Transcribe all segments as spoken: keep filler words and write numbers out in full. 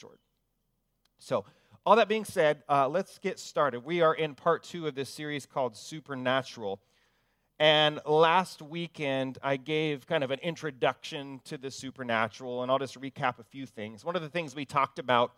short. So, all that being said, uh, let's get started. We are in part two of this series called Supernatural. And last weekend, I gave kind of an introduction to the supernatural, and I'll just recap a few things. One of the things we talked about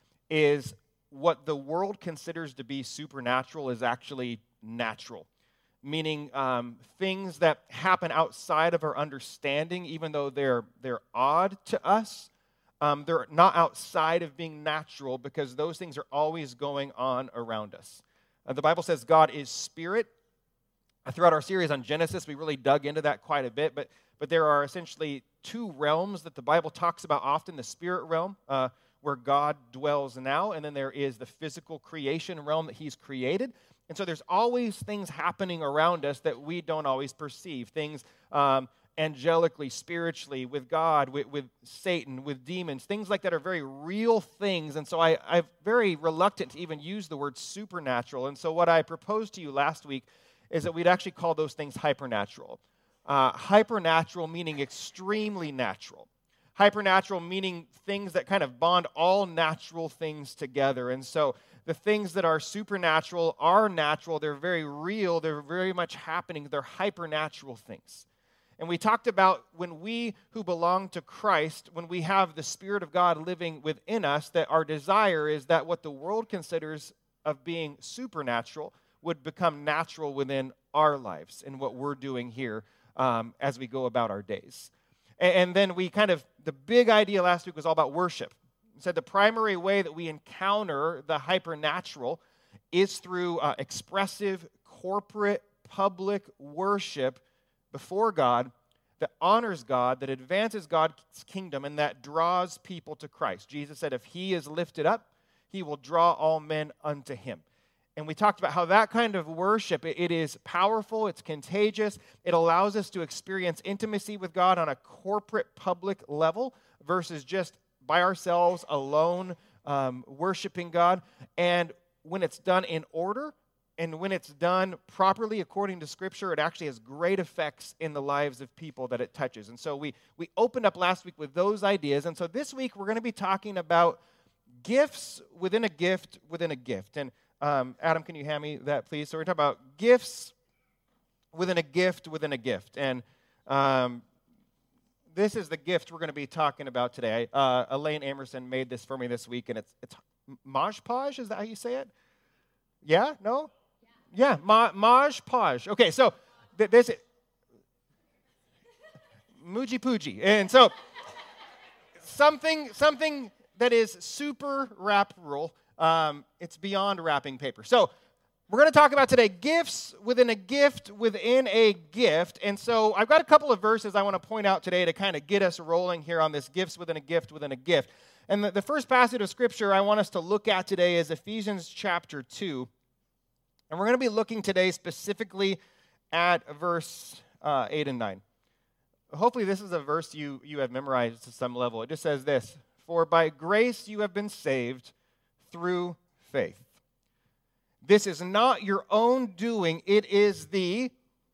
is what the world considers to be supernatural is actually natural, meaning um, things that happen outside of our understanding, even though they're, they're odd to us. Um, they're not outside of being natural because those things are always going on around us. Uh, the Bible says God is spirit. Uh, throughout our series on Genesis, we really dug into that quite a bit, but, but there are essentially two realms that the Bible talks about often, the spirit realm, uh, where God dwells now, and then there is the physical creation realm that he's created. And so there's always things happening around us that we don't always perceive, things um, angelically, spiritually, with God, with, with Satan, with demons, things like that are very real things. And so I, I'm very reluctant to even use the word supernatural. And so what I proposed to you last week is that we'd actually call those things hypernatural. Uh, hypernatural meaning extremely natural. Hypernatural meaning things that kind of bond all natural things together. And so the things that are supernatural are natural. They're very real. They're very much happening. They're hypernatural things. And we talked about when we who belong to Christ, when we have the Spirit of God living within us, that our desire is that what the world considers of being supernatural would become natural within our lives and what we're doing here um, as we go about our days. And, and then we kind of, the big idea last week was all about worship. We said the primary way that we encounter the hypernatural is through uh, expressive, corporate, public worship before God that honors God, that advances God's kingdom, and that draws people to Christ. Jesus said if he is lifted up, he will draw all men unto him. And we talked about how that kind of worship, it, it is powerful, it's contagious, it allows us to experience intimacy with God on a corporate, public level versus just by ourselves, alone, um, worshiping God. And when it's done in order, and when it's done properly according to Scripture, it actually has great effects in the lives of people that it touches. And so we, we opened up last week with those ideas. And so this week we're going to be talking about gifts within a gift within a gift. And um, Adam, can you hand me that, please? So we're talking about gifts within a gift within a gift. And um, this is the gift we're going to be talking about today. Uh, Elaine Amerson made this for me this week, and it's, it's Maj Podge, is that how you say it? Yeah? No? Yeah, ma- Maj Podge. Okay, so th- this is Muji Pooji. And so something something that is super wrapperable, um, it's beyond wrapping paper. So we're going to talk about today gifts within a gift within a gift. And so I've got a couple of verses I want to point out today to kind of get us rolling here on this gifts within a gift within a gift. And the, the first passage of Scripture I want us to look at today is Ephesians chapter two. And we're going to be looking today specifically at verse uh, eight and nine. Hopefully this is a verse you, you have memorized to some level. It just says this: "For by grace you have been saved through faith. This is not your own doing, it is the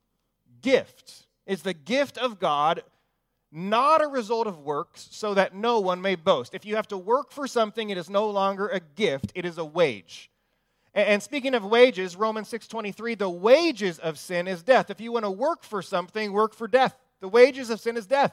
gift. It's the gift of God, not a result of works, so that no one may boast." If you have to work for something, it is no longer a gift, it is a wage. And speaking of wages, Romans six twenty-three, the wages of sin is death. If you want to work for something, work for death. The wages of sin is death.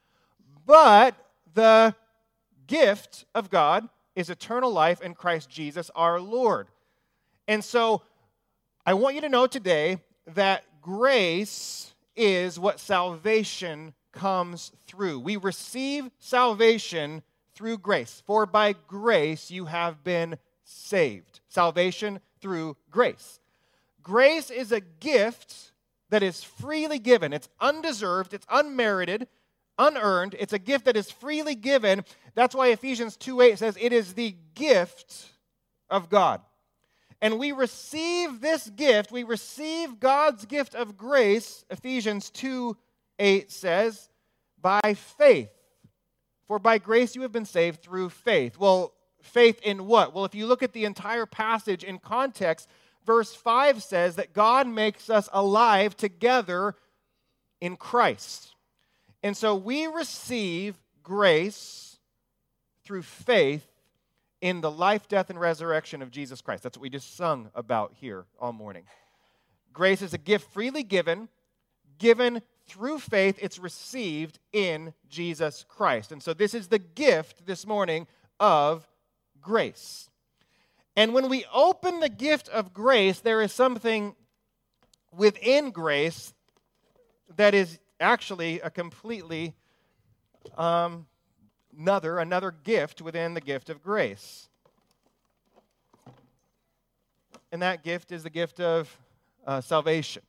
But the gift of God is eternal life in Christ Jesus our Lord. And so I want you to know today that grace is what salvation comes through. We receive salvation through grace. For by grace you have been saved. Salvation through grace. Grace is a gift that is freely given. It's undeserved, it's unmerited, unearned. It's a gift that is freely given. That's why Ephesians two eight says it is the gift of God. And we receive this gift, we receive God's gift of grace, Ephesians two eight says, by faith. For by grace you have been saved through faith. Well, faith in what? Well, if you look at the entire passage in context, verse five says that God makes us alive together in Christ. And so we receive grace through faith in the life, death, and resurrection of Jesus Christ. That's what we just sung about here all morning. Grace is a gift freely given, given through faith. It's received in Jesus Christ. And so this is the gift this morning of grace. And when we open the gift of grace, there is something within grace that is actually a completely um, another, another gift within the gift of grace. And that gift is the gift of uh, salvation.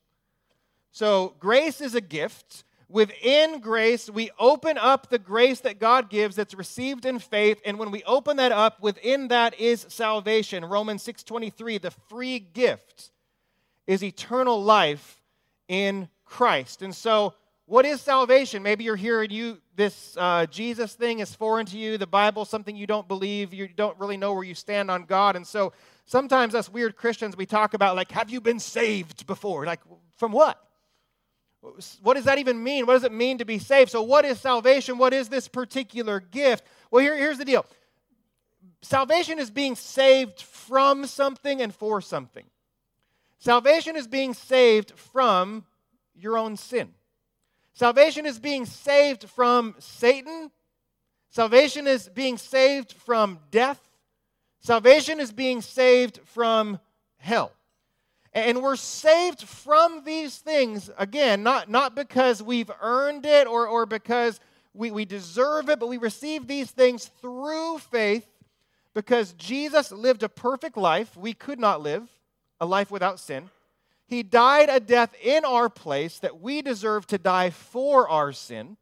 So grace is a gift. Within grace, we open up the grace that God gives that's received in faith, and when we open that up, within that is salvation. Romans six twenty-three, the free gift is eternal life in Christ. And so, what is salvation? Maybe you're here and you this uh, Jesus thing is foreign to you. The Bible, something you don't believe. You don't really know where you stand on God. And so, sometimes us weird Christians, we talk about, like, have you been saved before? Like, from what? What does that even mean? What does it mean to be saved? So what is salvation? What is this particular gift? Well, here, here's the deal. Salvation is being saved from something and for something. Salvation is being saved from your own sin. Salvation is being saved from Satan. Salvation is being saved from death. Salvation is being saved from hell. And we're saved from these things, again, not, not because we've earned it or, or because we, we deserve it, but we receive these things through faith because Jesus lived a perfect life. We could not live a life without sin. He died a death in our place that we deserve to die for our sin.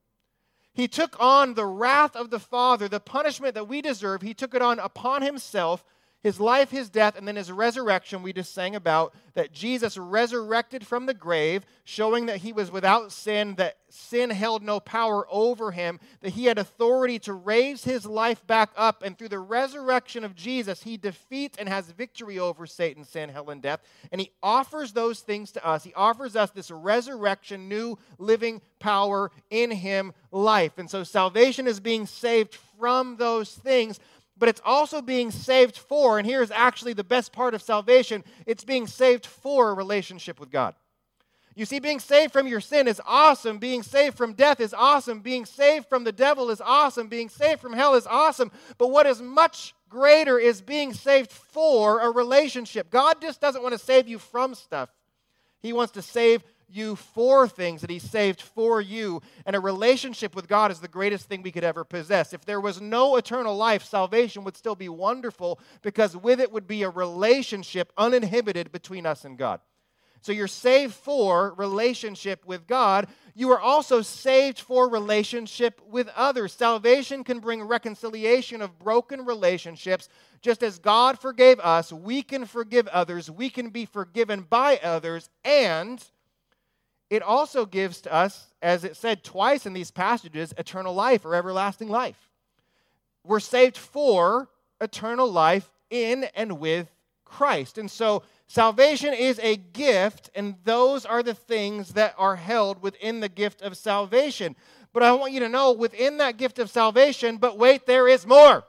He took on the wrath of the Father, the punishment that we deserve. He took it on upon himself. His life, his death, and then his resurrection, we just sang about, that Jesus resurrected from the grave, showing that he was without sin, that sin held no power over him, that he had authority to raise his life back up, and through the resurrection of Jesus, he defeats and has victory over Satan, sin, hell, and death, and he offers those things to us. He offers us this resurrection, new living power in him, life. And so salvation is being saved from those things, but it's also being saved for, and here's actually the best part of salvation, it's being saved for a relationship with God. You see, being saved from your sin is awesome. Being saved from death is awesome. Being saved from the devil is awesome. Being saved from hell is awesome. But what is much greater is being saved for a relationship. God just doesn't want to save you from stuff. He wants to save you for things that he saved for you. And a relationship with God is the greatest thing we could ever possess. If there was no eternal life, salvation would still be wonderful because with it would be a relationship uninhibited between us and God. So you're saved for relationship with God. You are also saved for relationship with others. Salvation can bring reconciliation of broken relationships. Just as God forgave us, we can forgive others. We can be forgiven by others. And it also gives to us, as it said twice in these passages, eternal life or everlasting life. We're saved for eternal life in and with Christ. And so salvation is a gift, and those are the things that are held within the gift of salvation. But I want you to know, within that gift of salvation, but wait, there is more.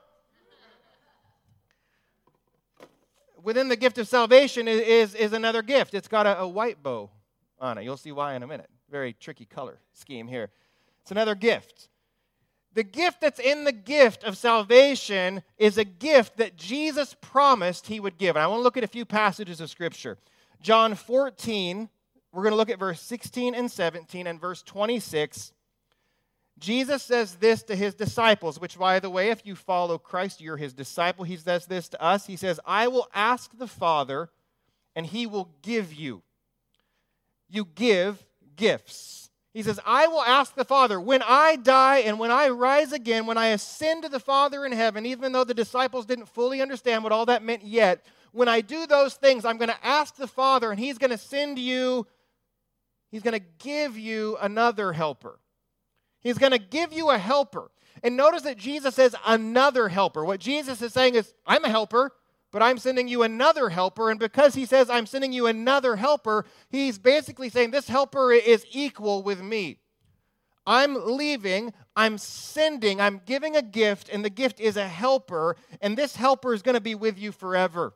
Within the gift of salvation is, is, is another gift. It's got a, a white bow on it. You'll see why in a minute. Very tricky color scheme here. It's another gift. The gift that's in the gift of salvation is a gift that Jesus promised he would give. And I want to look at a few passages of Scripture. John fourteen, we're going to look at verse sixteen and seventeen and verse twenty-six. Jesus says this to his disciples, which, by the way, if you follow Christ, you're his disciple. He says this to us. He says, I will ask the Father, and he will give you. You give gifts. He says, I will ask the Father, when I die and when I rise again, when I ascend to the Father in heaven, even though the disciples didn't fully understand what all that meant yet, when I do those things, I'm going to ask the Father, and he's going to send you, he's going to give you another helper. He's going to give you a helper. And notice that Jesus says another helper. What Jesus is saying is, I'm a helper, but I'm sending you another helper. And because he says, I'm sending you another helper, he's basically saying this helper is equal with me. I'm leaving, I'm sending, I'm giving a gift, and the gift is a helper, and this helper is going to be with you forever.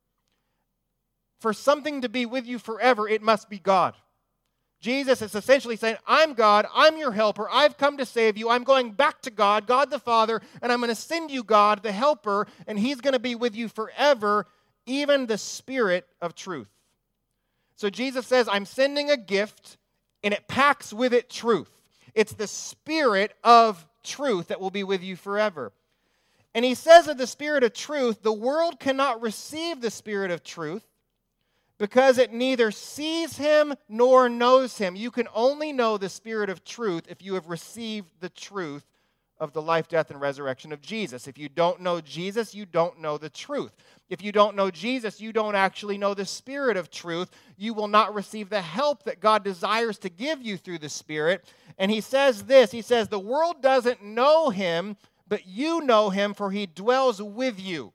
For something to be with you forever, it must be God. Jesus is essentially saying, I'm God, I'm your helper, I've come to save you, I'm going back to God, God the Father, and I'm going to send you God, the helper, and he's going to be with you forever, even the Spirit of truth. So Jesus says, I'm sending a gift, and it packs with it truth. It's the Spirit of truth that will be with you forever. And he says of the Spirit of truth, the world cannot receive the Spirit of truth, because it neither sees him nor knows him. You can only know the Spirit of truth if you have received the truth of the life, death, and resurrection of Jesus. If you don't know Jesus, you don't know the truth. If you don't know Jesus, you don't actually know the Spirit of truth. You will not receive the help that God desires to give you through the Spirit. And he says this, he says, the world doesn't know him, but you know him, for he dwells with you.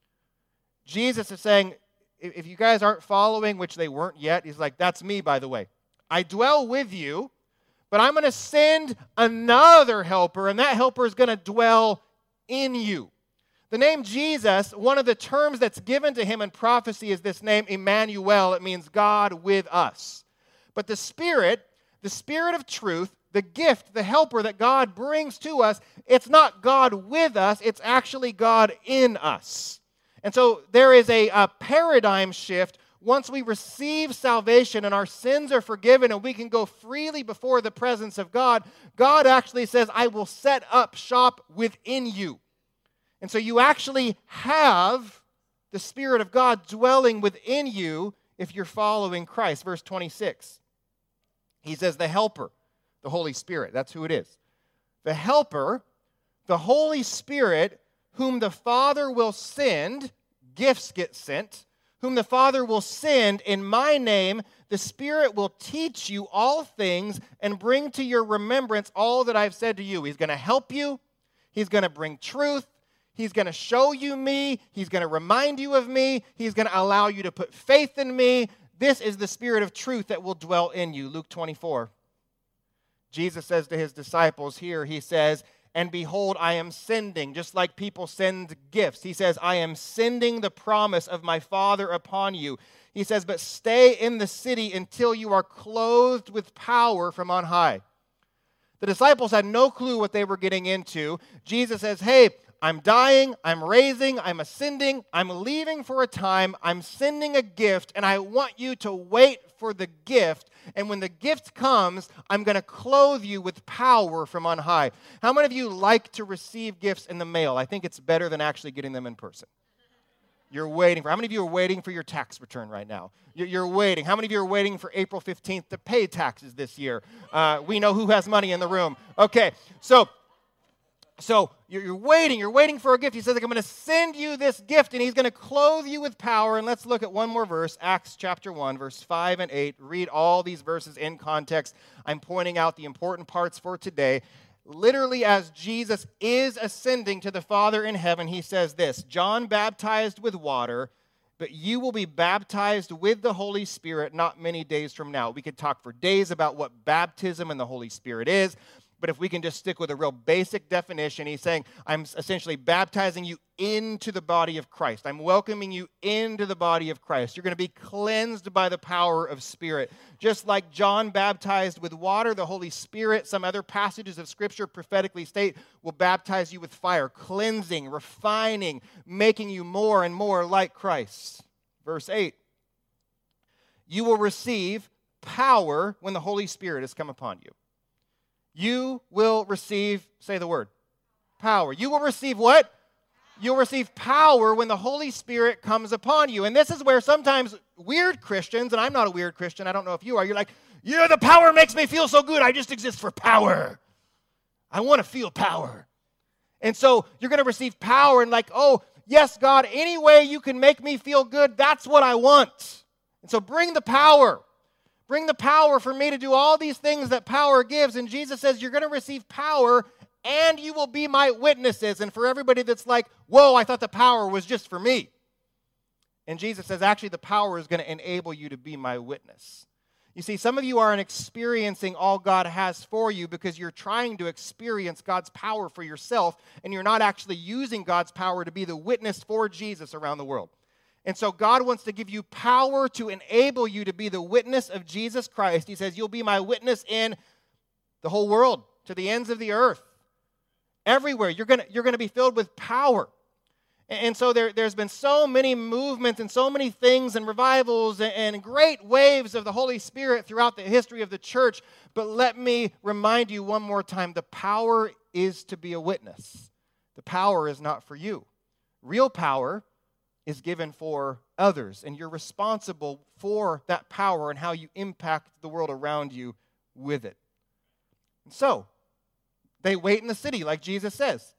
Jesus is saying, if you guys aren't following, which they weren't yet, he's like, that's me, by the way. I dwell with you, but I'm going to send another helper, and that helper is going to dwell in you. The name Jesus, one of the terms that's given to him in prophecy is this name, Emmanuel. It means God with us. But the Spirit, the Spirit of truth, the gift, the helper that God brings to us, it's not God with us, it's actually God in us. And so there is a, a paradigm shift. Once we receive salvation and our sins are forgiven and we can go freely before the presence of God, God actually says, I will set up shop within you. And so you actually have the Spirit of God dwelling within you if you're following Christ. Verse twenty-six, he says the helper, the Holy Spirit, that's who it is. The helper, the Holy Spirit, whom the Father will send, gifts get sent, whom the Father will send in my name, the Spirit will teach you all things and bring to your remembrance all that I've said to you. He's going to help you. He's going to bring truth. He's going to show you me. He's going to remind you of me. He's going to allow you to put faith in me. This is the Spirit of truth that will dwell in you. Luke twenty-four. Jesus says to his disciples here, he says, and behold, I am sending, just like people send gifts. He says, I am sending the promise of my Father upon you. He says, but stay in the city until you are clothed with power from on high. The disciples had no clue what they were getting into. Jesus says, hey, I'm dying, I'm raising, I'm ascending, I'm leaving for a time, I'm sending a gift, and I want you to wait for the gift. And when the gift comes, I'm going to clothe you with power from on high. How many of you like to receive gifts in the mail? I think it's better than actually getting them in person. You're waiting for, how many of you are waiting for your tax return right now? You're, you're waiting. How many of you are waiting for April fifteenth to pay taxes this year? Uh, we know who has money in the room. Okay, so... So you're, you're waiting, you're waiting for a gift. He says, like, I'm going to send you this gift, and he's going to clothe you with power. And let's look at one more verse, Acts chapter one, verse five and eight. Read all these verses in context. I'm pointing out the important parts for today. Literally, as Jesus is ascending to the Father in heaven, he says this, John baptized with water, but you will be baptized with the Holy Spirit not many days from now. We could talk for days about what baptism and the Holy Spirit is. But if we can just stick with a real basic definition, he's saying, I'm essentially baptizing you into the body of Christ. I'm welcoming you into the body of Christ. You're going to be cleansed by the power of Spirit. Just like John baptized with water, the Holy Spirit, some other passages of Scripture prophetically state, will baptize you with fire, cleansing, refining, making you more and more like Christ. Verse eight, you will receive power when the Holy Spirit has come upon you. You will receive, say the word, power. You will receive what? You'll receive power when the Holy Spirit comes upon you. And this is where sometimes weird Christians, and I'm not a weird Christian, I don't know if you are, you're like, yeah, the power makes me feel so good. I just exist for power. I want to feel power. And so you're going to receive power and like, oh, yes, God, any way you can make me feel good, that's what I want. And so bring the power. Bring the power for me to do all these things that power gives. And Jesus says, you're going to receive power and you will be my witnesses. And for everybody that's like, whoa, I thought the power was just for me. And Jesus says, actually, the power is going to enable you to be my witness. You see, some of you aren't experiencing all God has for you because you're trying to experience God's power for yourself, and you're not actually using God's power to be the witness for Jesus around the world. And so God wants to give you power to enable you to be the witness of Jesus Christ. He says, you'll be my witness in the whole world, to the ends of the earth. Everywhere. You're going you're going to be filled with power. And so there, there's been so many movements and so many things and revivals and, and great waves of the Holy Spirit throughout the history of the church. But let me remind you one more time, the power is to be a witness. The power is not for you. Real power is given for others, and you're responsible for that power and how you impact the world around you with it. And so, they wait in the city, like Jesus says.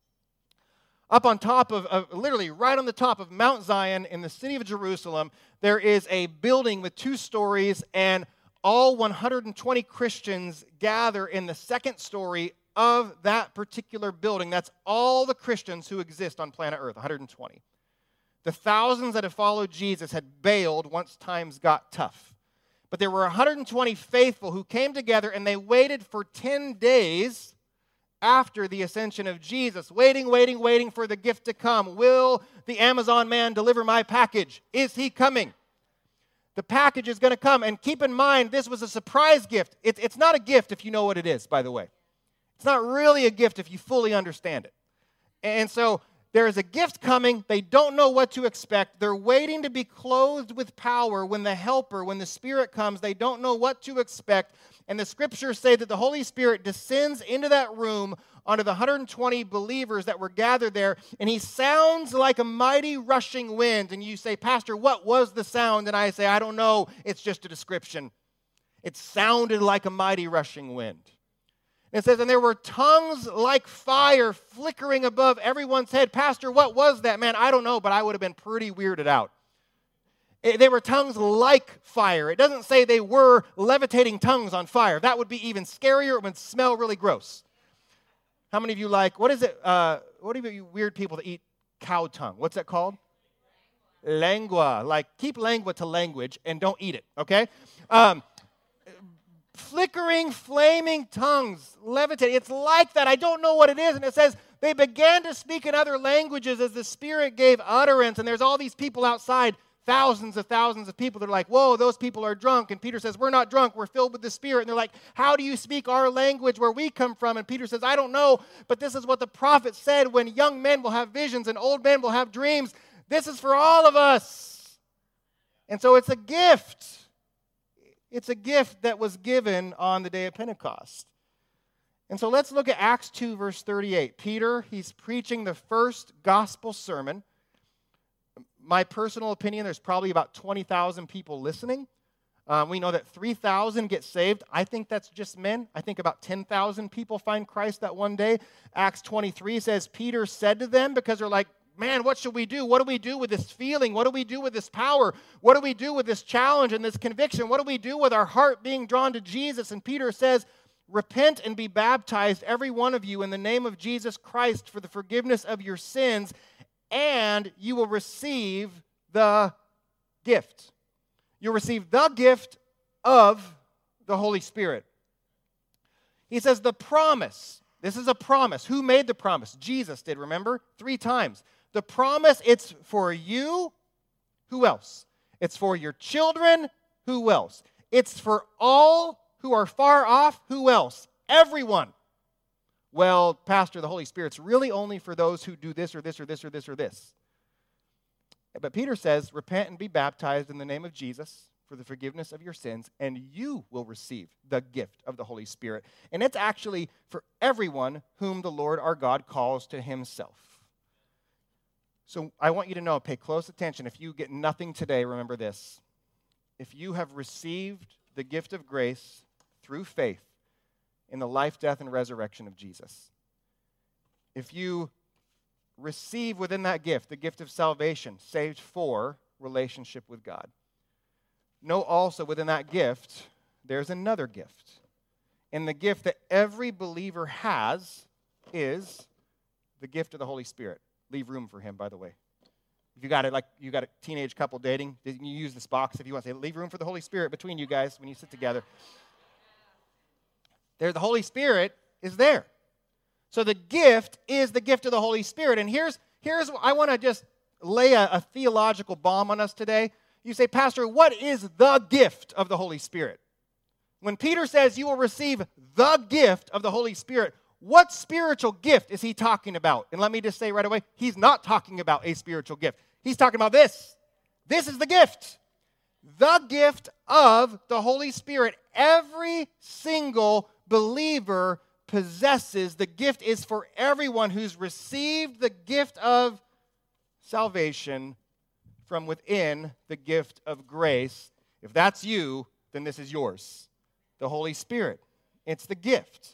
Up on top of, of, literally right on the top of Mount Zion in the city of Jerusalem, there is a building with two stories, and all one hundred twenty Christians gather in the second story of that particular building. That's all the Christians who exist on planet Earth, one hundred twenty. The thousands that have followed Jesus had bailed once times got tough. But there were one hundred twenty faithful who came together, and they waited for ten days after the ascension of Jesus, waiting, waiting, waiting for the gift to come. Will the Amazon man deliver my package? Is he coming? The package is going to come. And keep in mind, this was a surprise gift. It, it's not a gift if you know what it is, by the way. It's not really a gift if you fully understand it. And so there is a gift coming. They don't know what to expect. They're waiting to be clothed with power when the Helper, when the Spirit comes. They don't know what to expect. And the Scriptures say that the Holy Spirit descends into that room onto the one hundred twenty believers that were gathered there, and He sounds like a mighty rushing wind. And you say, Pastor, what was the sound? And I say, I don't know. It's just a description. It sounded like a mighty rushing wind. It says, and there were tongues like fire flickering above everyone's head. Pastor, what was that? Man, I don't know, but I would have been pretty weirded out. It, they were tongues like fire. It doesn't say they were levitating tongues on fire. That would be even scarier. It would smell really gross. How many of you like, what is it, uh, what are you weird people that eat cow tongue? What's that called? Lengua. Like, keep lengua to language and don't eat it, okay? Um, flickering, flaming tongues, levitating. It's like that. I don't know what it is. And it says, they began to speak in other languages as the Spirit gave utterance. And there's all these people outside, thousands of thousands of people that are like, whoa, those people are drunk. And Peter says, we're not drunk. We're filled with the Spirit. And they're like, how do you speak our language where we come from? And Peter says, I don't know. But this is what the prophet said, when young men will have visions and old men will have dreams. This is for all of us. And so it's a gift. It's a gift that was given on the day of Pentecost. And so let's look at Acts two, verse thirty-eight. Peter, he's preaching the first gospel sermon. My personal opinion, there's probably about twenty thousand people listening. Um, we know that three thousand get saved. I think that's just men. I think about ten thousand people find Christ that one day. Acts twenty-three says, Peter said to them, because they're like, man, what should we do? What do we do with this feeling? What do we do with this power? What do we do with this challenge and this conviction? What do we do with our heart being drawn to Jesus? And Peter says, repent and be baptized, every one of you, in the name of Jesus Christ for the forgiveness of your sins, and you will receive the gift. You'll receive the gift of the Holy Spirit. He says the promise. This is a promise. Who made the promise? Jesus did, remember? Three times. The promise, it's for you. Who else? It's for your children. Who else? It's for all who are far off. Who else? Everyone. Well, Pastor, the Holy Spirit's really only for those who do this or this or this or this or this. But Peter says, repent and be baptized in the name of Jesus for the forgiveness of your sins, and you will receive the gift of the Holy Spirit. And it's actually for everyone whom the Lord our God calls to Himself. So I want you to know, pay close attention. If you get nothing today, remember this. If you have received the gift of grace through faith in the life, death, and resurrection of Jesus, if you receive within that gift the gift of salvation, saved for relationship with God, know also within that gift there's another gift. And the gift that every believer has is the gift of the Holy Spirit. Leave room for Him, by the way. If you got it, like you got a teenage couple dating, you use this box if you want to say, leave room for the Holy Spirit between you guys when you sit together. There, the Holy Spirit is there. So the gift is the gift of the Holy Spirit. And here's, here's I want to just lay a, a theological bomb on us today. You say, Pastor, what is the gift of the Holy Spirit? When Peter says you will receive the gift of the Holy Spirit, what spiritual gift is he talking about? And let me just say right away, he's not talking about a spiritual gift. He's talking about this. This is the gift. The gift of the Holy Spirit. Every single believer possesses. The gift is for everyone who's received the gift of salvation from within the gift of grace. If that's you, then this is yours. The Holy Spirit. It's the gift.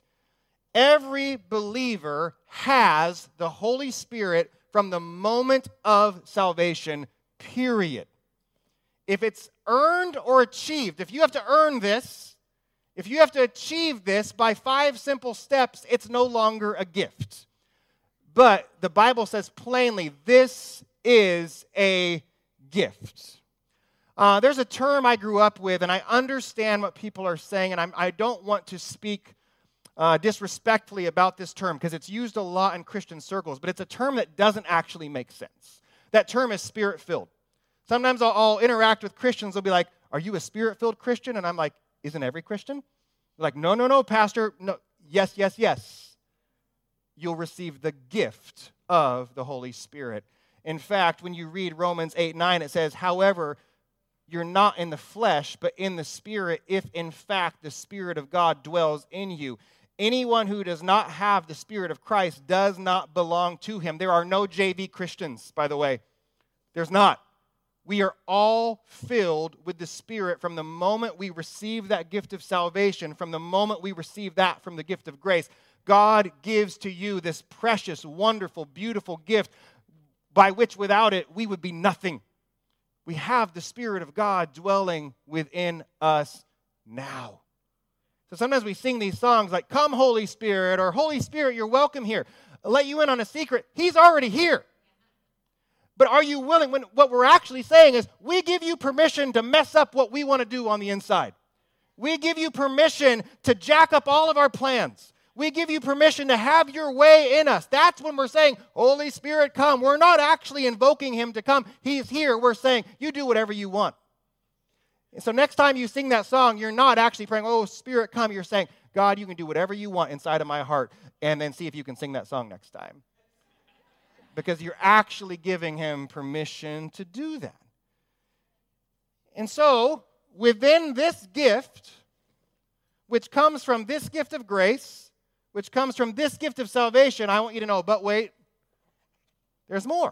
Every believer has the Holy Spirit from the moment of salvation, period. If it's earned or achieved, if you have to earn this, if you have to achieve this by five simple steps, it's no longer a gift. But the Bible says plainly, this is a gift. Uh, there's a term I grew up with, and I understand what people are saying, and I'm, I don't want to speak uh, disrespectfully about this term because it's used a lot in Christian circles, but it's a term that doesn't actually make sense. That term is spirit-filled. Sometimes I'll, I'll interact with Christians. They'll be like, are you a spirit-filled Christian? And I'm like, isn't every Christian? They're like, no, no, no, Pastor. No, yes, yes, yes. You'll receive the gift of the Holy Spirit. In fact, when you read Romans eight nine, it says, however, you're not in the flesh, but in the Spirit, if in fact the Spirit of God dwells in you. Anyone who does not have the Spirit of Christ does not belong to him. There are no J V Christians, by the way. There's not. We are all filled with the Spirit from the moment we receive that gift of salvation, from the moment we receive that from the gift of grace. God gives to you this precious, wonderful, beautiful gift by which without it we would be nothing. We have the Spirit of God dwelling within us now. So sometimes we sing these songs like, come Holy Spirit, or Holy Spirit, you're welcome here. I'll let you in on a secret. He's already here. But are you willing? When what we're actually saying is, we give you permission to mess up what we want to do on the inside. We give you permission to jack up all of our plans. We give you permission to have your way in us. That's when we're saying, Holy Spirit, come. We're not actually invoking him to come. He's here. We're saying, you do whatever you want. And so next time you sing that song, you're not actually praying, oh, Spirit, come. You're saying, God, you can do whatever you want inside of my heart, and then see if you can sing that song next time. Because you're actually giving him permission to do that. And so, within this gift, which comes from this gift of grace, which comes from this gift of salvation, I want you to know, but wait, there's more.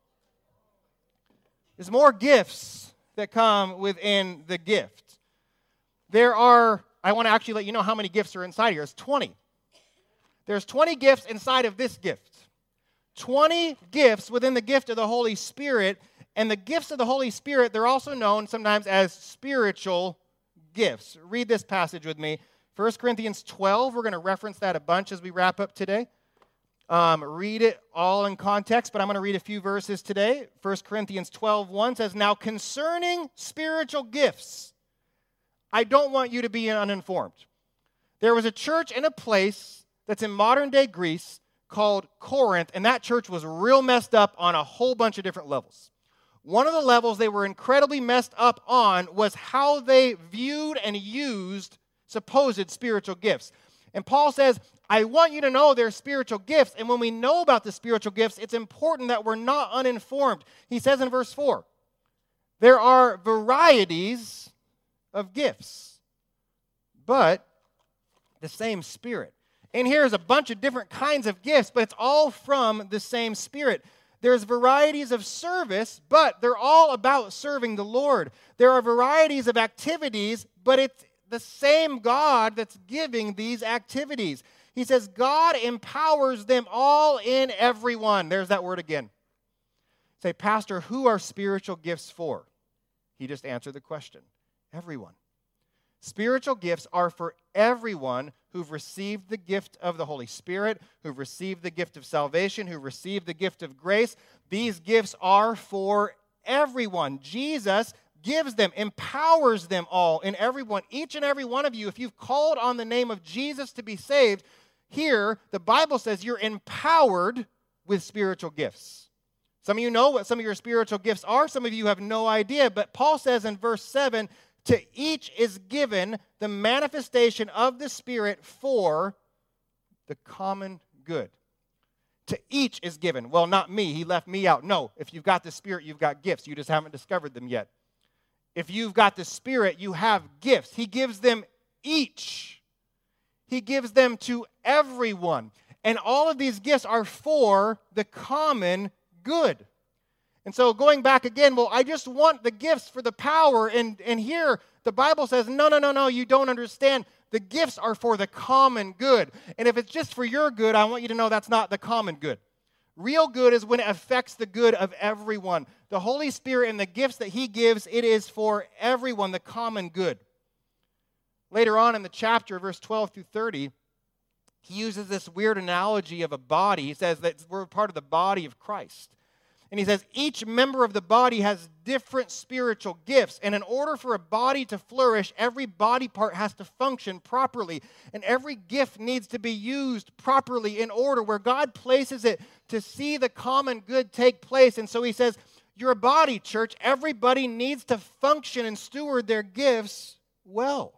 There's more gifts that come within the gift. There are, I want to actually let you know how many gifts are inside here. There's twenty. There's twenty gifts inside of this gift. twenty gifts within the gift of the Holy Spirit. And the gifts of the Holy Spirit, they're also known sometimes as spiritual gifts. Read this passage with me. First Corinthians twelve, we're going to reference that a bunch as we wrap up today. Um, read it all in context, but I'm going to read a few verses today. First Corinthians twelve one says, now concerning spiritual gifts, I don't want you to be uninformed. There was a church in a place that's in modern-day Greece called Corinth, and that church was real messed up on a whole bunch of different levels. One of the levels they were incredibly messed up on was how they viewed and used supposed spiritual gifts. And Paul says, I want you to know there's spiritual gifts, and when we know about the spiritual gifts, it's important that we're not uninformed. He says in verse four, there are varieties of gifts, but the same Spirit. And here's a bunch of different kinds of gifts, but it's all from the same Spirit. There's varieties of service, but they're all about serving the Lord. There are varieties of activities, but it's the same God that's giving these activities. He says God empowers them all in everyone. There's that word again. Say, Pastor, who are spiritual gifts for? He just answered the question. Everyone. Spiritual gifts are for everyone who've received the gift of the Holy Spirit, who've received the gift of salvation, who've received the gift of grace. These gifts are for everyone. Jesus gives them, empowers them all in everyone. Each and every one of you, if you've called on the name of Jesus to be saved, here the Bible says you're empowered with spiritual gifts. Some of you know what some of your spiritual gifts are. Some of you have no idea. But Paul says in verse seven, to each is given the manifestation of the Spirit for the common good. To each is given. Well, not me. He left me out. No, if you've got the Spirit, you've got gifts. You just haven't discovered them yet. If you've got the Spirit, you have gifts. He gives them each. He gives them to everyone. And all of these gifts are for the common good. And so going back again, well, I just want the gifts for the power. And, and here the Bible says, no, no, no, no, you don't understand. The gifts are for the common good. And if it's just for your good, I want you to know that's not the common good. Real good is when it affects the good of everyone. The Holy Spirit and the gifts that He gives, it is for everyone, the common good. Later on in the chapter, verse twelve through thirty, he uses this weird analogy of a body. He says that we're part of the body of Christ. And he says each member of the body has different spiritual gifts. And in order for a body to flourish, every body part has to function properly. And every gift needs to be used properly in order where God places it to see the common good take place. And so he says, you're a body, church. Everybody needs to function and steward their gifts well.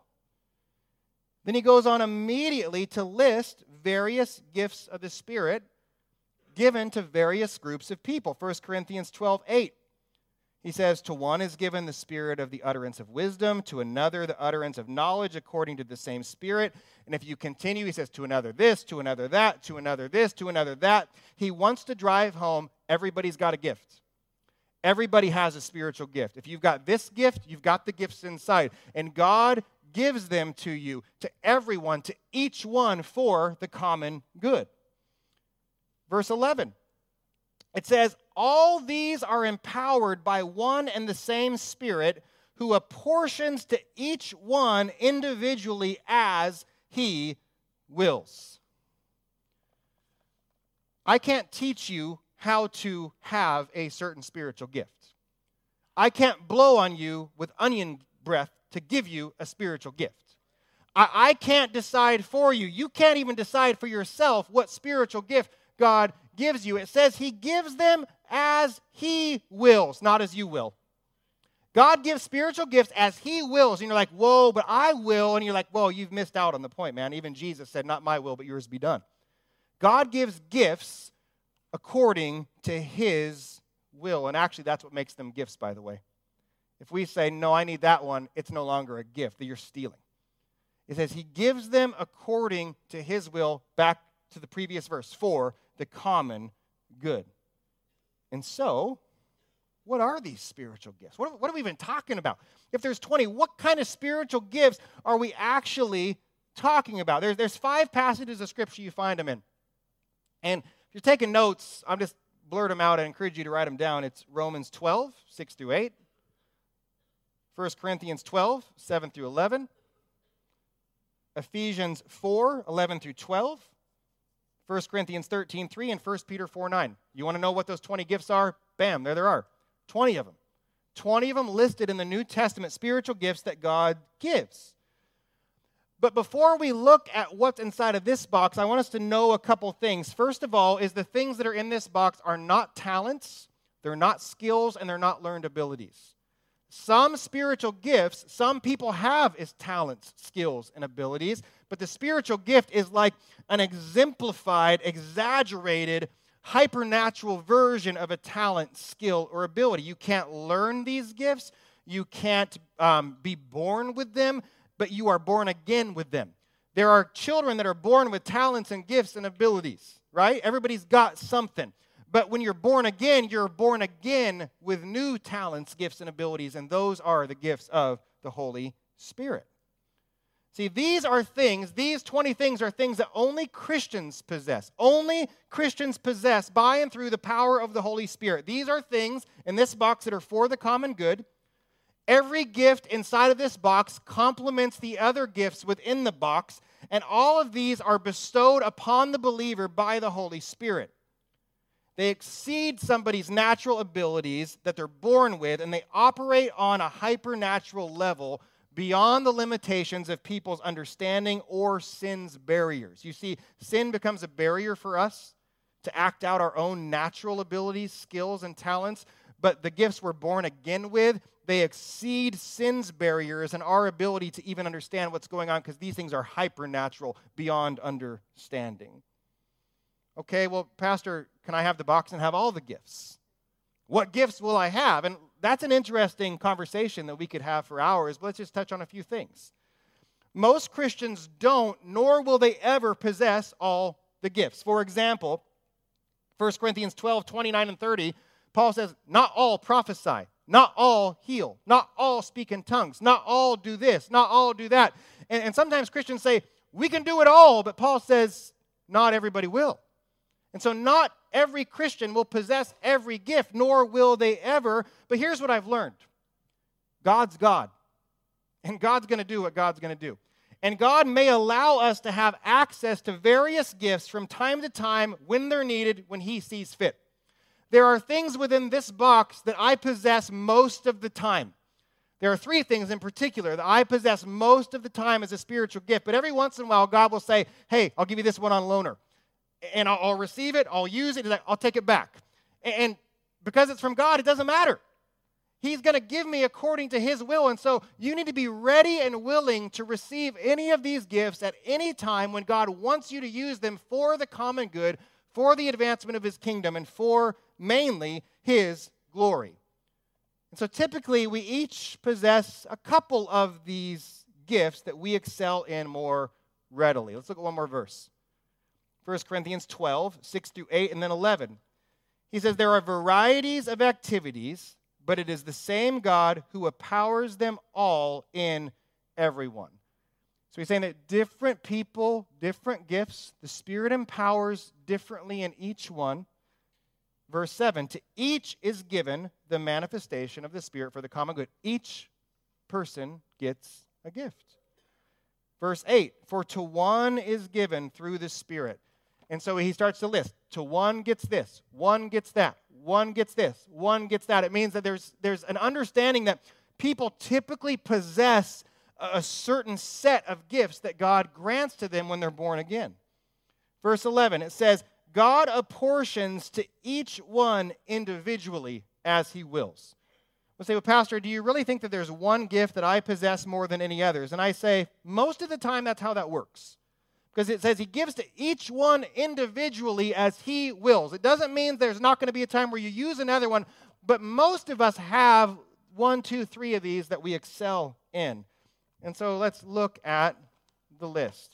Then he goes on immediately to list various gifts of the Spirit given to various groups of people. First Corinthians twelve eight. He says, to one is given the spirit of the utterance of wisdom, to another the utterance of knowledge according to the same Spirit. And if you continue, he says, to another this, to another that, to another this, to another that. He wants to drive home, everybody's got a gift. Everybody has a spiritual gift. If you've got this gift, you've got the gifts inside. And God gives them to you, to everyone, to each one for the common good. Verse eleven, it says, all these are empowered by one and the same Spirit who apportions to each one individually as He wills. I can't teach you how to have a certain spiritual gift. I can't blow on you with onion breath to give you a spiritual gift. I, I can't decide for you. You can't even decide for yourself what spiritual gift God gives you. It says He gives them as He wills, not as you will. God gives spiritual gifts as He wills. And you're like, whoa, but I will. And you're like, whoa, you've missed out on the point, man. Even Jesus said, not my will, but yours be done. God gives gifts according to His will. And actually, that's what makes them gifts, by the way. If we say, no, I need that one, it's no longer a gift that you're stealing. It says He gives them according to His will, back to the previous verse, for the common good. And so, what are these spiritual gifts? What, what are we even talking about? If there's twenty, what kind of spiritual gifts are we actually talking about? There's, there's five passages of Scripture you find them in. And if you're taking notes, I'm just blurred them out. I encourage you to write them down. It's Romans twelve, six through eight. First Corinthians twelve, seven through eleven. Ephesians four, eleven through twelve. First Corinthians thirteen, three, and First Peter four, nine. You want to know what those twenty gifts are? Bam, there there are. twenty of them. twenty of them listed in the New Testament, spiritual gifts that God gives. But before we look at what's inside of this box, I want us to know a couple things. First of all, is the things that are in this box are not talents, they're not skills, and they're not learned abilities. Some spiritual gifts, some people have as talents, skills, and abilities, but the spiritual gift is like an exemplified, exaggerated, hypernatural version of a talent, skill, or ability. You can't learn these gifts. You can't um, be born with them, but you are born again with them. There are children that are born with talents and gifts and abilities, right? Everybody's got something. But when you're born again, you're born again with new talents, gifts, and abilities, and those are the gifts of the Holy Spirit. See, these are things, these twenty things are things that only Christians possess. Only Christians possess by and through the power of the Holy Spirit. These are things in this box that are for the common good. Every gift inside of this box complements the other gifts within the box, And all of these are bestowed upon the believer by the Holy Spirit. They exceed somebody's natural abilities that they're born with, and they operate on a hypernatural level beyond the limitations of people's understanding or sin's barriers. You see, sin becomes a barrier for us to act out our own natural abilities, skills, and talents, but the gifts we're born again with, they exceed sin's barriers and our ability to even understand what's going on, because these things are hypernatural, beyond understanding. Okay, well, Pastor, can I have the box and have all the gifts? What gifts will I have? And that's an interesting conversation that we could have for hours, but let's just touch on a few things. Most Christians don't, nor will they ever possess all the gifts. For example, First Corinthians twelve, twenty-nine and thirty, Paul says, not all prophesy, not all heal, not all speak in tongues, not all do this, not all do that. And, and sometimes Christians say, we can do it all, but Paul says, not everybody will. And so not every Christian will possess every gift, nor will they ever. But here's what I've learned. God's God. And God's going to do what God's going to do. And God may allow us to have access to various gifts from time to time when they're needed, when He sees fit. There are things within this box that I possess most of the time. There are three things in particular that I possess most of the time as a spiritual gift. But every once in a while, God will say, hey, I'll give you this one on loaner. And I'll, I'll receive it, I'll use it, I'll take it back. And because it's from God, it doesn't matter. He's going to give me according to His will. And so you need to be ready and willing to receive any of these gifts at any time when God wants you to use them for the common good, for the advancement of His kingdom, and for mainly His glory. And so typically we each possess a couple of these gifts that we excel in more readily. Let's look at one more verse. First Corinthians twelve, six through eight, and then eleven. He says, there are varieties of activities, but it is the same God who empowers them all in everyone. So he's saying that different people, different gifts, the Spirit empowers differently in each one. Verse seven, to each is given the manifestation of the Spirit for the common good. Each person gets a gift. Verse eight, for to one is given through the Spirit. And so he starts to list. To one gets this, one gets that, one gets this, one gets that. It means that there's, there's an understanding that people typically possess a, a certain set of gifts that God grants to them when they're born again. Verse eleven, it says, God apportions to each one individually as He wills. We'll say, well, Pastor, do you really think that there's one gift that I possess more than any others? And I say, most of the time that's how that works. Because it says He gives to each one individually as He wills. It doesn't mean there's not going to be a time where you use another one, but most of us have one, two, three of these that we excel in. And so let's look at the list.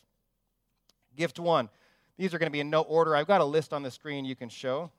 Gift one. These are going to be in no order. I've got a list on the screen you can show.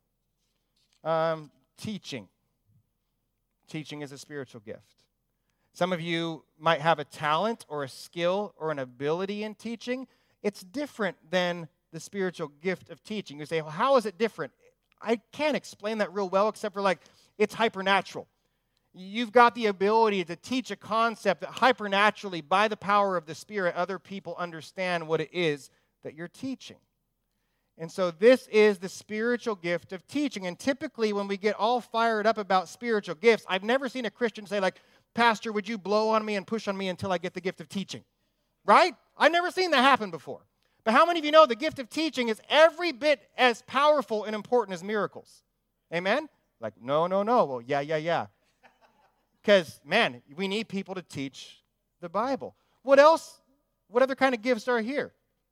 Um, teaching. Teaching is a spiritual gift. Some of you might have a talent or a skill or an ability in teaching. It's different than the spiritual gift of teaching. You say, well, how is it different? I can't explain that real well except for like it's hypernatural. You've got the ability to teach a concept that hypernaturally, by the power of the Spirit, other people understand what it is that you're teaching. And so this is the spiritual gift of teaching. And typically when we get all fired up about spiritual gifts, I've never seen a Christian say like, Pastor, would you blow on me and push on me until I get the gift of teaching? Right? I've never seen that happen before. But how many of you know the gift of teaching is every bit as powerful and important as miracles? Amen? Like, no, no, no. Well, yeah, yeah, yeah. Because, man, we need people to teach the Bible. What else? What other kind of gifts are here?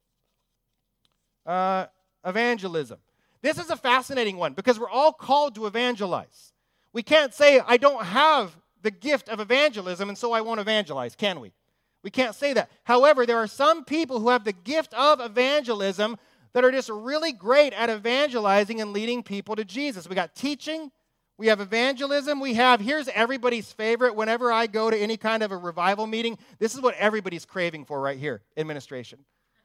Uh, evangelism. This is a fascinating one because we're all called to evangelize. We can't say, I don't have the gift of evangelism and so I won't evangelize, can we? We can't say that. However, there are some people who have the gift of evangelism that are just really great at evangelizing and leading people to Jesus. We got teaching, we have evangelism, we have, here's everybody's favorite. Whenever I go to any kind of a revival meeting, this is what everybody's craving for right here, administration.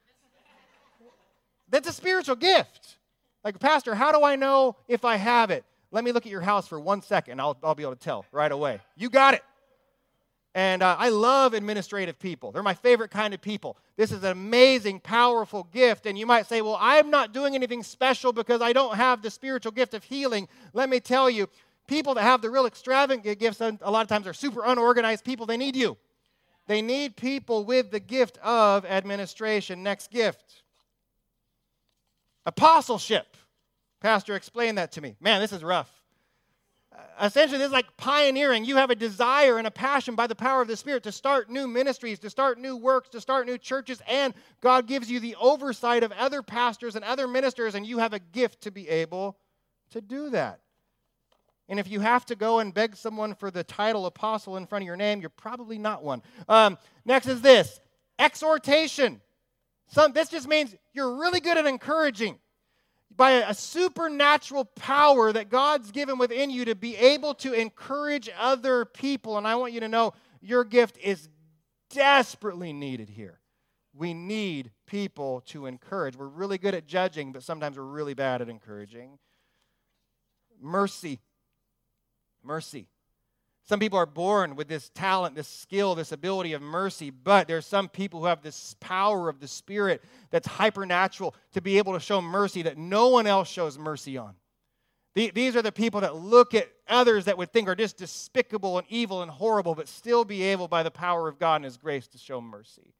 That's a spiritual gift. Like, Pastor, how do I know if I have it? Let me look at your house for one second. I'll, I'll be able to tell right away. You got it. And uh, I love administrative people. They're my favorite kind of people. This is an amazing, powerful gift. And you might say, well, I'm not doing anything special because I don't have the spiritual gift of healing. Let me tell you, people that have the real extravagant gifts, a lot of times are super unorganized people. They need you. They need people with the gift of administration. Next gift. Apostleship. Pastor explained that to me. Man, this is rough. Essentially, this is like pioneering. You have a desire and a passion by the power of the Spirit to start new ministries, to start new works, to start new churches, and God gives you the oversight of other pastors and other ministers, and you have a gift to be able to do that. And if you have to go and beg someone for the title apostle in front of your name, you're probably not one. Um, next is this, exhortation. Some, this just means you're really good at encouraging. By a, a supernatural power that God's given within you to be able to encourage other people. And I want you to know your gift is desperately needed here. We need people to encourage. We're really good at judging, but sometimes we're really bad at encouraging. Mercy. Mercy. Some people are born with this talent, this skill, this ability of mercy, but there's some people who have this power of the Spirit that's hypernatural to be able to show mercy that no one else shows mercy on. These are the people that look at others that would think are just despicable and evil and horrible, but still be able, by the power of God and His grace, to show mercy.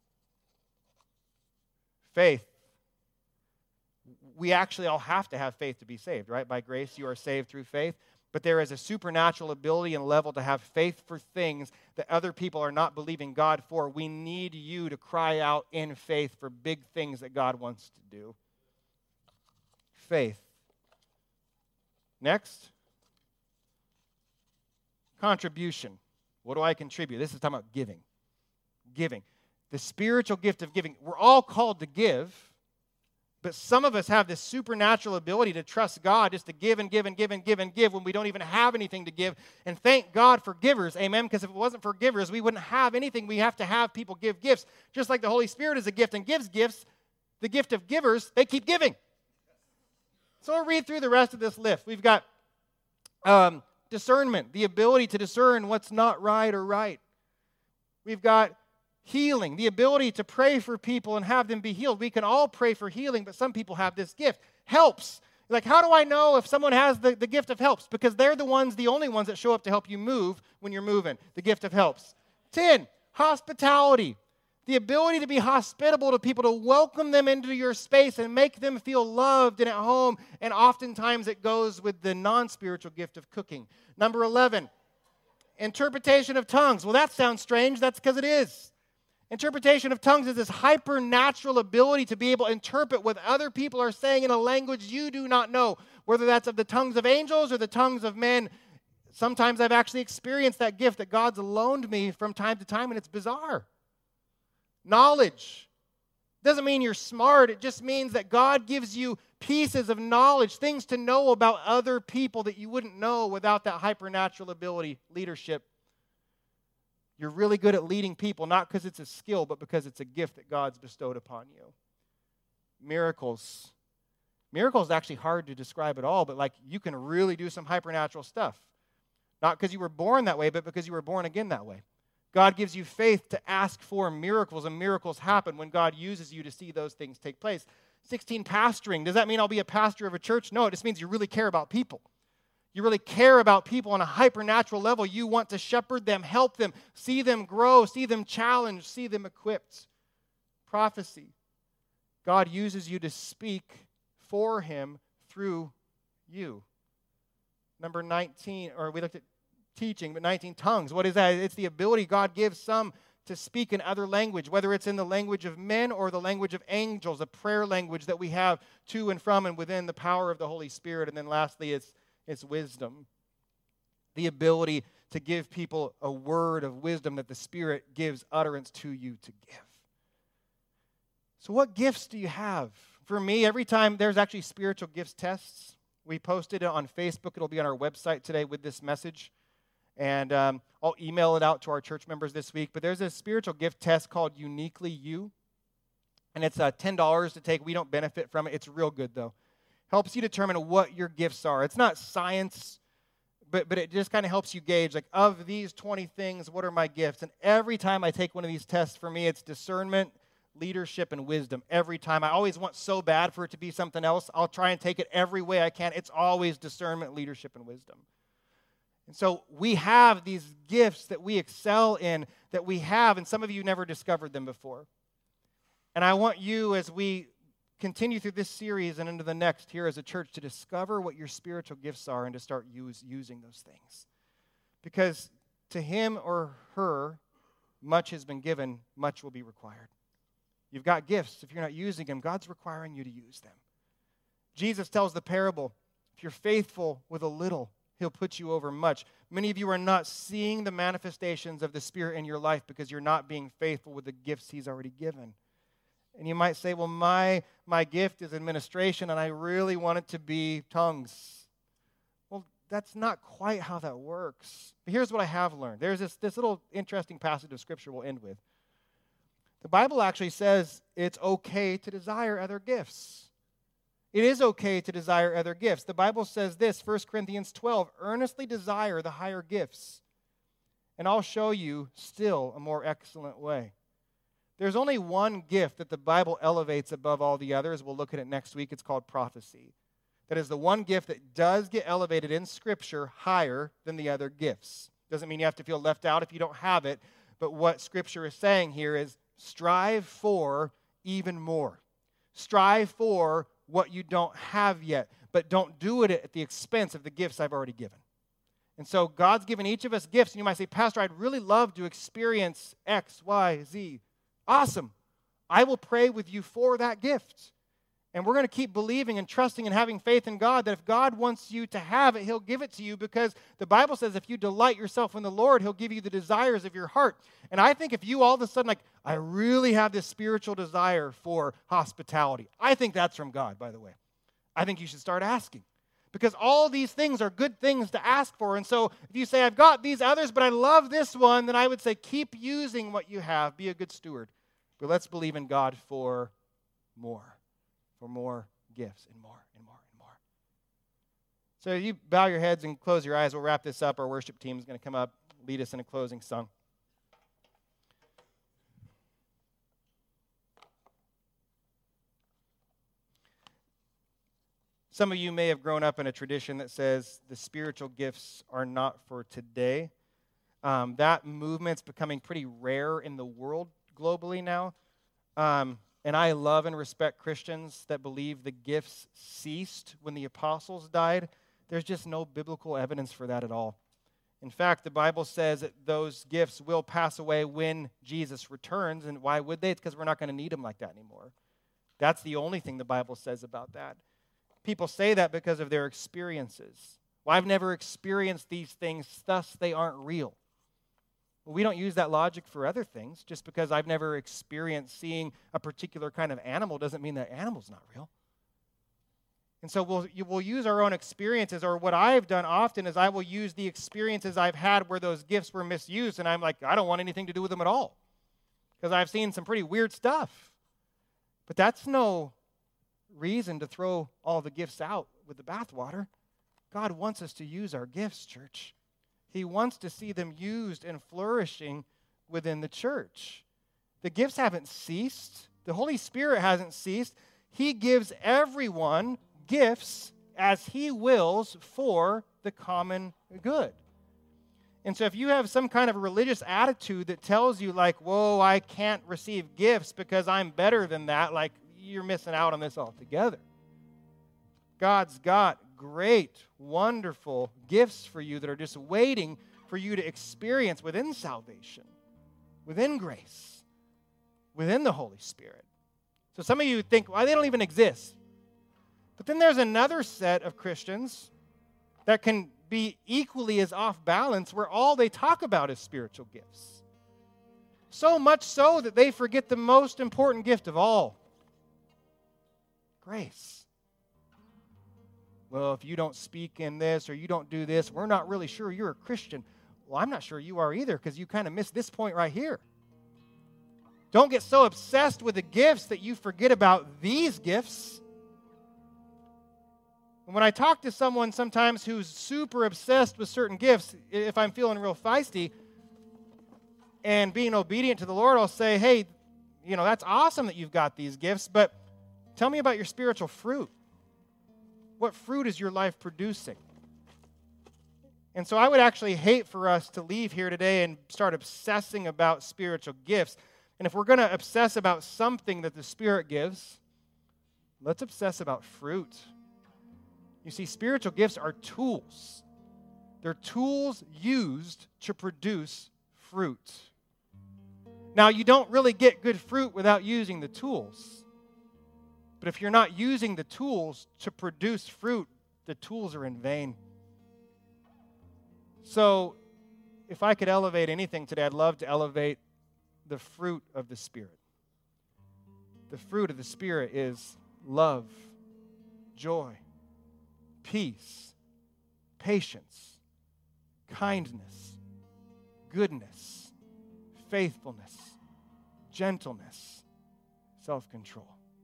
Faith. We actually all have to have faith to be saved, right? By grace you are saved through faith. But there is a supernatural ability and level to have faith for things that other people are not believing God for. We need you to cry out in faith for big things that God wants to do. Faith. Next. Contribution. What do I contribute? This is talking about giving. Giving. The spiritual gift of giving. We're all called to give. But some of us have this supernatural ability to trust God just to give and give and give and give and give when we don't even have anything to give. And thank God for givers, amen? Because if it wasn't for givers, we wouldn't have anything. We have to have people give gifts. Just like the Holy Spirit is a gift and gives gifts, the gift of givers, they keep giving. So we'll read through the rest of this list. We've got um, discernment, the ability to discern what's not right or right. We've got healing, the ability to pray for people and have them be healed. We can all pray for healing, but some people have this gift. Helps. Like, how do I know if someone has the, the gift of helps? Because they're the ones, the only ones that show up to help you move when you're moving. The gift of helps. ten, hospitality. The ability to be hospitable to people, to welcome them into your space and make them feel loved and at home. And oftentimes it goes with the non-spiritual gift of cooking. Number eleven, interpretation of tongues. Well, that sounds strange. That's because it is. Interpretation of tongues is this hypernatural ability to be able to interpret what other people are saying in a language you do not know, whether that's of the tongues of angels or the tongues of men. Sometimes I've actually experienced that gift that God's loaned me from time to time, and it's bizarre. Knowledge. Doesn't mean you're smart. It just means that God gives you pieces of knowledge, things to know about other people that you wouldn't know without that hypernatural ability, leadership. You're really good at leading people, not because it's a skill, but because it's a gift that God's bestowed upon you. Miracles. Miracles is actually hard to describe at all, but like you can really do some hypernatural stuff. Not because you were born that way, but because you were born again that way. God gives you faith to ask for miracles, and miracles happen when God uses you to see those things take place. sixteen, pastoring. Does that mean I'll be a pastor of a church? No, it just means you really care about people. You really care about people on a hypernatural level. You want to shepherd them, help them, see them grow, see them challenged, see them equipped. Prophecy. God uses you to speak for Him through you. Number nineteen, or we looked at teaching, but nineteen, tongues. What is that? It's the ability God gives some to speak in other language, whether it's in the language of men or the language of angels, a prayer language that we have to and from and within the power of the Holy Spirit. And then lastly, it's It's wisdom. The ability to give people a word of wisdom that the Spirit gives utterance to you to give. So what gifts do you have? For me, every time there's actually spiritual gifts tests. We posted it on Facebook. It'll be on our website today with this message. And um, I'll email it out to our church members this week. But there's a spiritual gift test called Uniquely You. And it's uh, ten dollars to take. We don't benefit from it. It's real good, though. Helps you determine what your gifts are. It's not science but but it just kind of helps you gauge, like, of these twenty things, what are my gifts? And every time I take one of these tests, for me, it's discernment, leadership, and wisdom. Every time. I always want so bad for it to be something else. I'll try and take it every way I can. It's always discernment, leadership, and wisdom. And so we have these gifts that we excel in, that we have, and some of you never discovered them before. And I want you, as we continue through this series and into the next here as a church, to discover what your spiritual gifts are and to start use, using those things. Because to him or her, much has been given, much will be required. You've got gifts. If you're not using them, God's requiring you to use them. Jesus tells the parable, if you're faithful with a little, he'll put you over much. Many of you are not seeing the manifestations of the Spirit in your life because you're not being faithful with the gifts he's already given. And you might say, well, my, my gift is administration, and I really want it to be tongues. Well, that's not quite how that works. But here's what I have learned. There's this, this little interesting passage of Scripture we'll end with. The Bible actually says it's okay to desire other gifts. It is okay to desire other gifts. The Bible says this, First Corinthians twelve, earnestly desire the higher gifts, and I'll show you still a more excellent way. There's only one gift that the Bible elevates above all the others. We'll look at it next week. It's called prophecy. That is the one gift that does get elevated in Scripture higher than the other gifts. Doesn't mean you have to feel left out if you don't have it, but what Scripture is saying here is strive for even more. Strive for what you don't have yet, but don't do it at the expense of the gifts I've already given. And so God's given each of us gifts, and you might say, Pastor, I'd really love to experience X, Y, Z. Awesome. I will pray with you for that gift. And we're going to keep believing and trusting and having faith in God that if God wants you to have it, he'll give it to you, because the Bible says if you delight yourself in the Lord, he'll give you the desires of your heart. And I think if you all of a sudden, like, I really have this spiritual desire for hospitality, I think that's from God, by the way. I think you should start asking. Because all these things are good things to ask for. And so if you say, I've got these others, but I love this one, then I would say keep using what you have. Be a good steward. But let's believe in God for more. For more gifts and more and more and more. So you bow your heads and close your eyes. We'll wrap this up. Our worship team is going to come up, lead us in a closing song. Some of you may have grown up in a tradition that says the spiritual gifts are not for today. Um, that movement's becoming pretty rare in the world globally now. Um, and I love and respect Christians that believe the gifts ceased when the apostles died. There's just no biblical evidence for that at all. In fact, the Bible says that those gifts will pass away when Jesus returns. And why would they? It's because we're not going to need them like that anymore. That's the only thing the Bible says about that. People say that because of their experiences. Well, I've never experienced these things, thus they aren't real. Well, we don't use that logic for other things. Just because I've never experienced seeing a particular kind of animal doesn't mean that animal's not real. And so we'll, we'll use our own experiences, or what I've done often is I will use the experiences I've had where those gifts were misused, and I'm like, I don't want anything to do with them at all, because I've seen some pretty weird stuff. But that's no reason to throw all the gifts out with the bathwater. God wants us to use our gifts, church. He wants to see them used and flourishing within the church. The gifts haven't ceased. The Holy Spirit hasn't ceased. He gives everyone gifts as he wills for the common good. And so if you have some kind of a religious attitude that tells you like, whoa, I can't receive gifts because I'm better than that, like you're missing out on this altogether. God's got great, wonderful gifts for you that are just waiting for you to experience within salvation, within grace, within the Holy Spirit. So some of you think, well, they don't even exist. But then there's another set of Christians that can be equally as off balance, where all they talk about is spiritual gifts. So much so that they forget the most important gift of all. Grace. Well, if you don't speak in this or you don't do this, we're not really sure you're a Christian. Well, I'm not sure you are either, because you kind of missed this point right here. Don't get so obsessed with the gifts that you forget about these gifts. And when I talk to someone sometimes who's super obsessed with certain gifts, if I'm feeling real feisty and being obedient to the Lord, I'll say, hey, you know, that's awesome that you've got these gifts, but tell me about your spiritual fruit. What fruit is your life producing? And so I would actually hate for us to leave here today and start obsessing about spiritual gifts. And if we're going to obsess about something that the Spirit gives, let's obsess about fruit. You see, spiritual gifts are tools. They're tools used to produce fruit. Now, you don't really get good fruit without using the tools. But if you're not using the tools to produce fruit, the tools are in vain. So, if I could elevate anything today, I'd love to elevate the fruit of the Spirit. The fruit of the Spirit is love, joy, peace, patience, kindness, goodness, faithfulness, gentleness, self-control.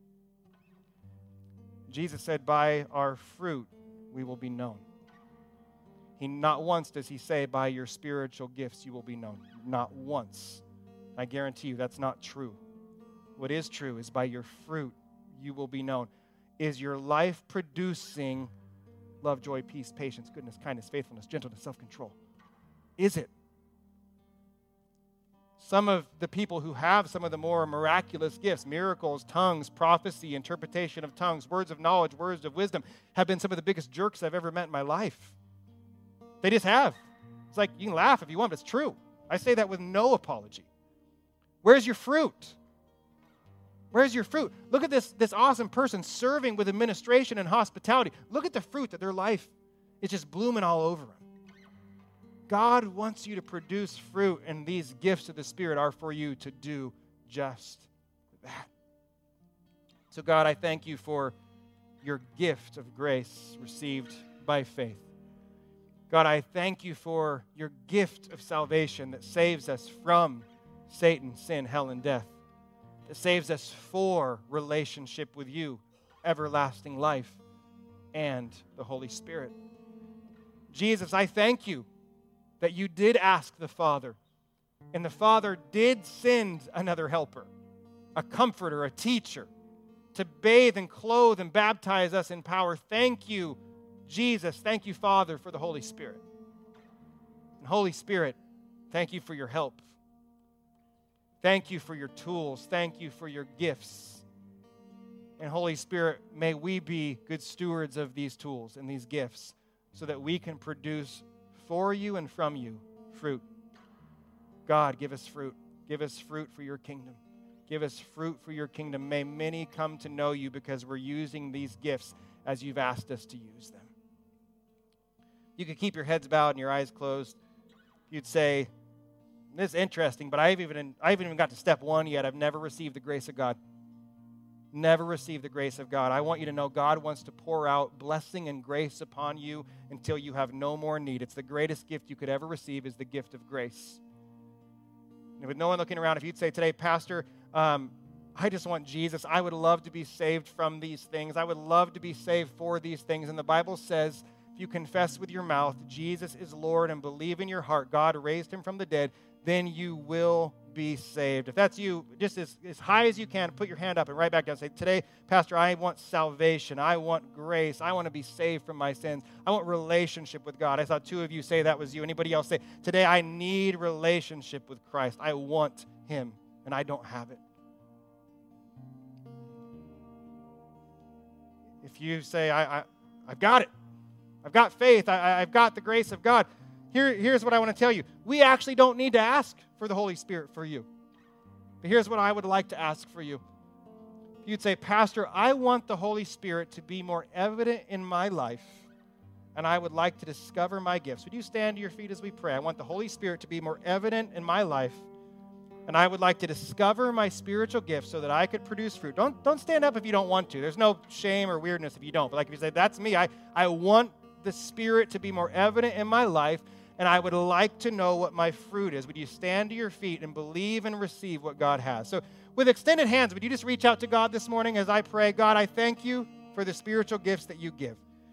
Jesus said, by our fruit we will be known. He not once does he say, by your spiritual gifts you will be known. Not once. I guarantee you that's not true. What is true is by your fruit you will be known. Is your life producing love, joy, peace, patience, goodness, kindness, faithfulness, gentleness, self-control? Is it? Some of the people who have some of the more miraculous gifts, miracles, tongues, prophecy, interpretation of tongues, words of knowledge, words of wisdom, have been some of the biggest jerks I've ever met in my life. They just have. It's like, you can laugh if you want, but it's true. I say that with no apology. Where's your fruit? Where's your fruit? Look at this, this awesome person serving with administration and hospitality. Look at the fruit that their life is just blooming all over them. God wants you to produce fruit, and these gifts of the Spirit are for you to do just that. So God, I thank you for your gift of grace received by faith. God, I thank you for your gift of salvation that saves us from Satan, sin, hell, and death. That saves us for relationship with you, everlasting life, and the Holy Spirit. Jesus, I thank you that you did ask the Father, and the Father did send another helper, a comforter, a teacher, to bathe and clothe and baptize us in power. Thank you, Jesus. Thank you, Father, for the Holy Spirit. And Holy Spirit, thank you for your help. Thank you for your tools. Thank you for your gifts. And Holy Spirit, may we be good stewards of these tools and these gifts so that we can produce for you and from you fruit. God, give us fruit. Give us fruit for your kingdom. Give us fruit for your kingdom. May many come to know you because we're using these gifts as you've asked us to use them. You could keep your heads bowed and your eyes closed. You'd say, this is interesting, but I haven't even, I haven't even got to step one yet. I've never received the grace of God. Never received the grace of God. I want you to know God wants to pour out blessing and grace upon you until you have no more need. It's the greatest gift you could ever receive is the gift of grace. And with no one looking around, if you'd say today, Pastor, um, I just want Jesus. I would love to be saved from these things. I would love to be saved for these things. And the Bible says, if you confess with your mouth Jesus is Lord and believe in your heart God raised him from the dead, then you will be saved. If that's you, just as, as high as you can, put your hand up and right back down. Say, today, Pastor, I want salvation. I want grace. I want to be saved from my sins. I want relationship with God. I saw two of you say that was you. Anybody else say, today I need relationship with Christ. I want him, and I don't have it. If you say, I, I, I've got it. I've got faith. I, I've got the grace of God. Here, here's what I want to tell you. We actually don't need to ask for the Holy Spirit for you. But here's what I would like to ask for you. You'd say, Pastor, I want the Holy Spirit to be more evident in my life, and I would like to discover my gifts. Would you stand to your feet as we pray? I want the Holy Spirit to be more evident in my life, and I would like to discover my spiritual gifts so that I could produce fruit. Don't, don't stand up if you don't want to. There's no shame or weirdness if you don't. But like if you say, that's me, I, I want the Spirit to be more evident in my life, and I would like to know what my fruit is. Would you stand to your feet and believe and receive what God has? So with extended hands, would you just reach out to God this morning as I pray? God, I thank you for the spiritual gifts that you give.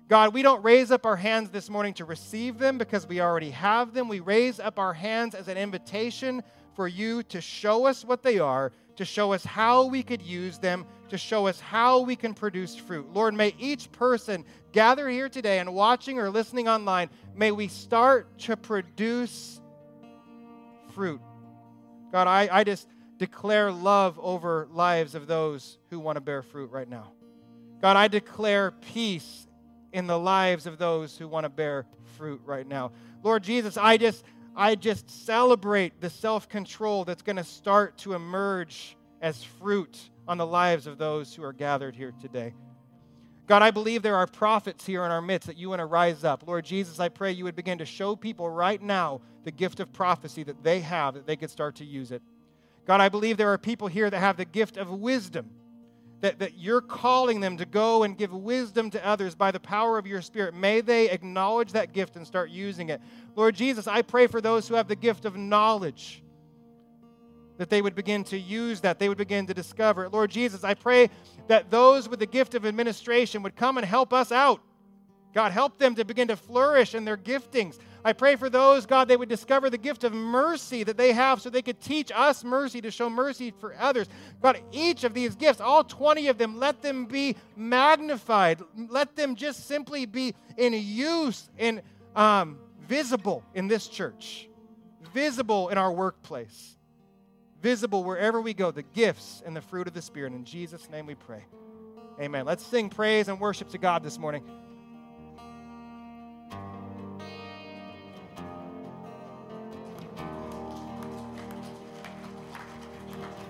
God, we don't raise up our hands this morning to receive them because we already have them. We raise up our hands as an invitation for you to show us what they are, to show us how we could use them, to show us how we can produce fruit. Lord, may each person gather here today and watching or listening online, may we start to produce fruit. God, I, I just declare love over lives of those who want to bear fruit right now. God, I declare peace in the lives of those who want to bear fruit right now. Lord Jesus, I just I just celebrate the self-control that's going to start to emerge as fruit on the lives of those who are gathered here today. God, I believe there are prophets here in our midst that you want to rise up. Lord Jesus, I pray you would begin to show people right now the gift of prophecy that they have, that they could start to use it. God, I believe there are people here that have the gift of wisdom, that, that you're calling them to go and give wisdom to others by the power of your Spirit. May they acknowledge that gift and start using it. Lord Jesus, I pray for those who have the gift of knowledge, that they would begin to use that, they would begin to discover it. Lord Jesus, I pray that those with the gift of administration would come and help us out. God, help them to begin to flourish in their giftings. I pray for those, God, they would discover the gift of mercy that they have so they could teach us mercy to show mercy for others. God, each of these gifts, all twenty of them, let them be magnified. Let them just simply be in use and um, visible in this church, visible in our workplace, visible wherever we go, the gifts and the fruit of the Spirit. In Jesus' name we pray. Amen. Let's sing praise and worship to God this morning.